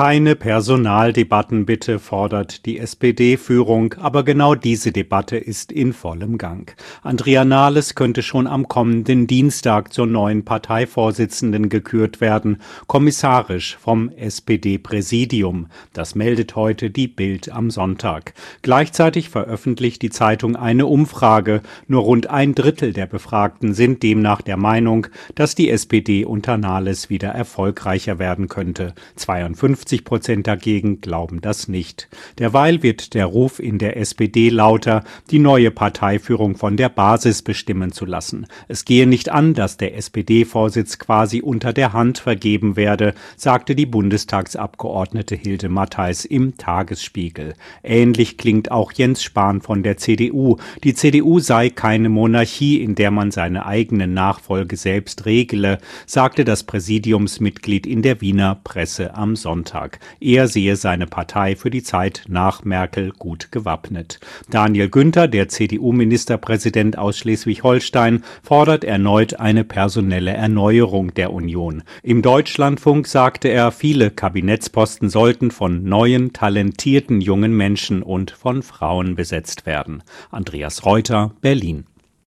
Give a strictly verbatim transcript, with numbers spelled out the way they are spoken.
Keine Personaldebatten bitte, fordert die S P D-Führung, aber genau diese Debatte ist in vollem Gang. Andrea Nahles könnte schon am kommenden Dienstag zur neuen Parteivorsitzenden gekürt werden, kommissarisch vom S P D-Präsidium. Das meldet heute die Bild am Sonntag. Gleichzeitig veröffentlicht die Zeitung eine Umfrage. Nur rund ein Drittel der Befragten sind demnach der Meinung, dass die S P D unter Nahles wieder erfolgreicher werden könnte. zweiundfünfzig Prozent dagegen glauben das nicht. Derweil wird der Ruf in der S P D lauter, die neue Parteiführung von der Basis bestimmen zu lassen. Es gehe nicht an, dass der S P D-Vorsitz quasi unter der Hand vergeben werde, sagte die Bundestagsabgeordnete Hilde Mattheis im Tagesspiegel. Ähnlich klingt auch Jens Spahn von der C D U. Die C D U sei keine Monarchie, in der man seine eigene Nachfolge selbst regle, sagte das Präsidiumsmitglied in der Wiener Presse am Sonntag. Er sehe seine Partei für die Zeit nach Merkel gut gewappnet. Daniel Günther, der C D U-Ministerpräsident aus Schleswig-Holstein, fordert erneut eine personelle Erneuerung der Union. Im Deutschlandfunk sagte er, viele Kabinettsposten sollten von neuen, talentierten jungen Menschen und von Frauen besetzt werden. Andreas Reuter, Berlin.